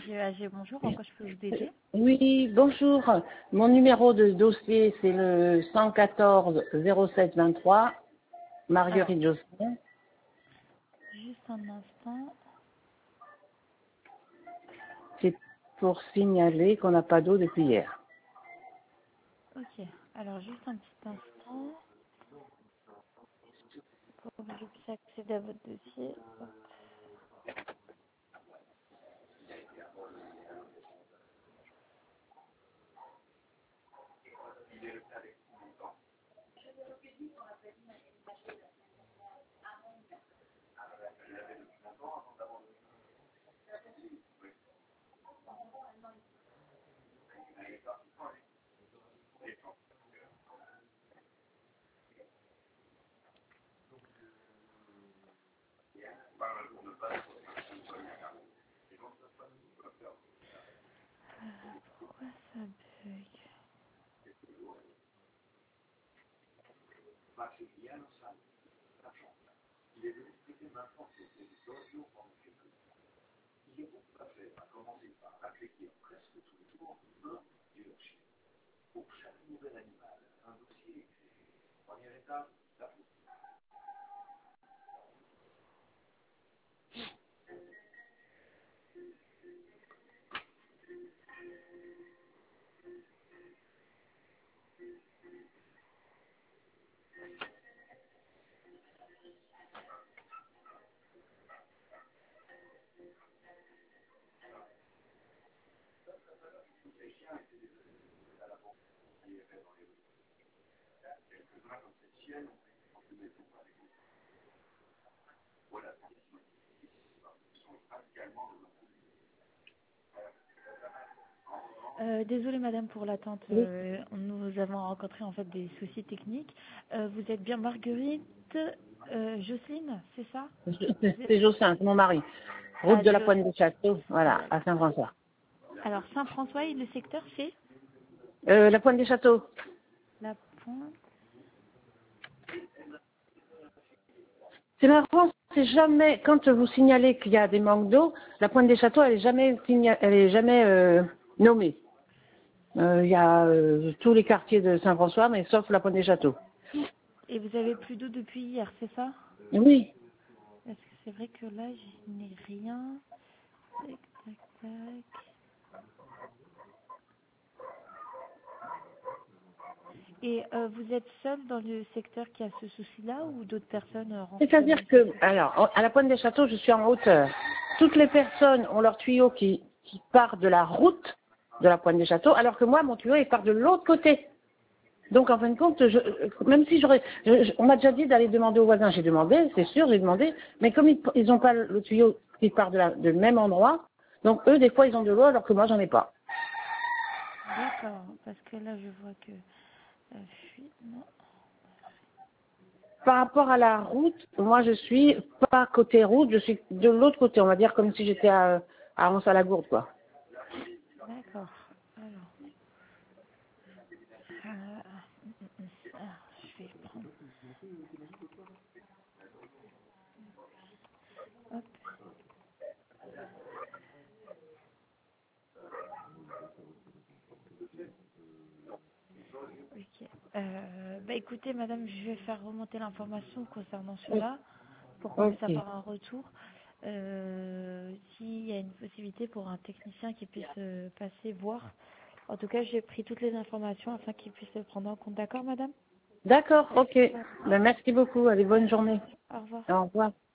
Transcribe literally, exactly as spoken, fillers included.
G A G, bonjour, en quoi je peux vous aider? Oui, bonjour. Mon numéro de dossier, c'est le cent quatorze zéro sept vingt-trois, Alors, Marguerite Josselin. juste un instant. C'est pour signaler qu'on n'a pas d'eau depuis hier. Ok, alors juste un petit instant pour que je puisse accéder à votre dossier. Hop. Pourquoi ça bug? Euh, désolée madame pour l'attente, Oui, euh, nous avons rencontré en fait des soucis techniques. Euh, vous êtes bien Marguerite euh, Jocelyne, c'est ça? c'est Vous êtes- c'est Josselin, c'est mon mari. Route Ah, de la Jo- Pointe des Châteaux, voilà, D'accord. à Saint-François. Alors Saint-François et le secteur c'est Euh, la Pointe des Châteaux. la pointe. C'est marrant, c'est jamais, quand vous signalez qu'il y a des manques d'eau, la Pointe des Châteaux, elle est jamais, signa- elle est jamais euh, nommée. Euh, Il y a euh, tous les quartiers de Saint-François, mais sauf la Pointe des Châteaux. Et vous avez plus d'eau depuis hier, c'est ça? Oui. Parce que c'est vrai que là, je n'ai rien. Tac, tac, tac. Et euh, vous êtes seul dans le secteur qui a ce souci-là ou d'autres personnes euh, rencontrent le C'est-à-dire même que, souci? alors, à la Pointe des Châteaux, je suis en hauteur. Toutes les personnes ont leur tuyau qui, qui part de la route de la Pointe des Châteaux, alors que moi, mon tuyau, il part de l'autre côté. Donc, en fin de compte, je, même si j'aurais, je- je- on m'a déjà dit d'aller demander aux voisins, j'ai demandé, c'est sûr, j'ai demandé, mais comme ils n'ont pas le tuyau qui part de la, du même endroit, donc eux, des fois, ils ont de l'eau, alors que moi, j'en ai pas. D'accord, parce que là, je vois que euh, fuite, non. Par rapport à la route, moi, je suis pas côté route, je suis de l'autre côté, on va dire comme si j'étais à, à Anse-à-la-Gourde, quoi. D'accord. Alors, euh, hum, hum, hum. Alors, je vais prendre. Hop, ok. Euh, bah écoutez, madame, je vais faire remonter l'information concernant cela pour qu'on puisse Ok. avoir un retour. Euh, s'il y a une possibilité pour un technicien qui puisse euh, passer voir. En tout cas, j'ai pris toutes les informations afin qu'il puisse le prendre en compte. D'accord, madame? D'accord, ok. Ben, merci beaucoup. Allez, bonne journée. Au revoir. Au revoir.